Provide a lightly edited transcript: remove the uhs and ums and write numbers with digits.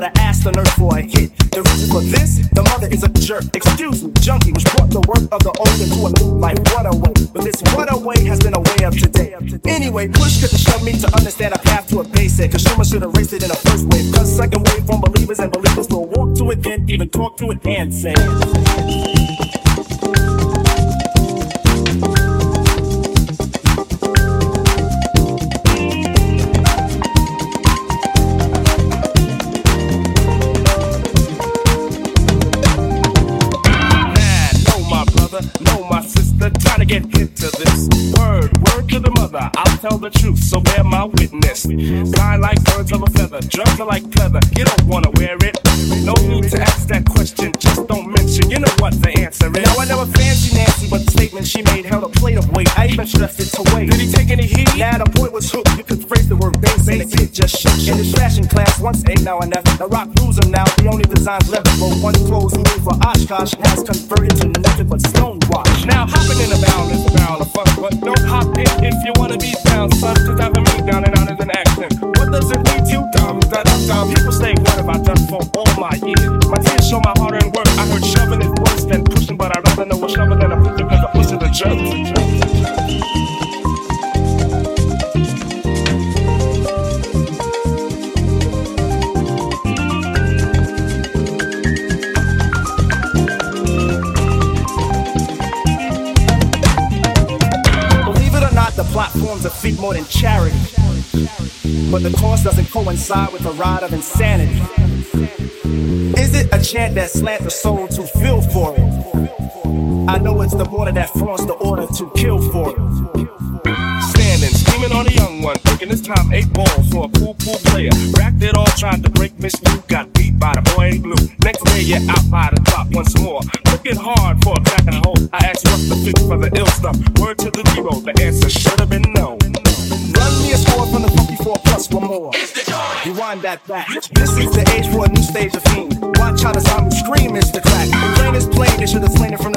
asked the nurse for a hit. The reason for this, the mother is a jerk. Excuse me, junkie, which brought the work of the old into a new life. What a way. But this what a way has been a way of today. Anyway, push couldn't shove me to understand a path to a basic. Consumers should erase it in the first wave. Cause second wave from believers and believers will walk to it, then even talk to it and say. Know my sister, trying to get hit to this. Word to the mother, I'll tell the truth, so bear my witness. Fly like birds of a feather, drugs are like pleather, you don't wanna wear it. No need to ask that question, just don't mention, you know what the answer is. Now I never fancy Nancy, but the statement she made held a plate of weight. I even stressed it to wait. Did he take any heat? Nah, the boy was hooked, you could phrase the word base, and the kid just shook. In his fashion class, once ain't now and never. The rock rules him now, the only designs left for one clothes he made for Oshkosh has converted to nothing but stonewash. Now hopping in a barrel is a barrel of fun, but don't hop in if you wanna be down, son. Cause having me down and out is an accent. What does it lead to? Dumb. People say, what have I done for all my years? My tears show my hard-earned work. I heard shoving is worse than pushing, but I'd rather know a shovel than a pushing, cause a push is a jerk. Platforms of feet more than charity, but the cost doesn't coincide with a ride of insanity. Is it a chant that slants the soul to feel for it? I know it's the border that flaunts the order to kill for it. Standing, screaming on a young one, thinking it's time 8 balls for a pool player. Racked it all, tried to break Miss You, got beat by the boy in blue. Next day you're out by the top once more, looking hard for a crack in the hole. I asked what's the fix for the ill stuff. Word to the zero, the answer should have been no. Run me a score from the 54 plus one more. Rewind that back. This is the age for a new stage of fiend. Watch how the zombie scream is the crack. The brain is plain, they should have slain it from the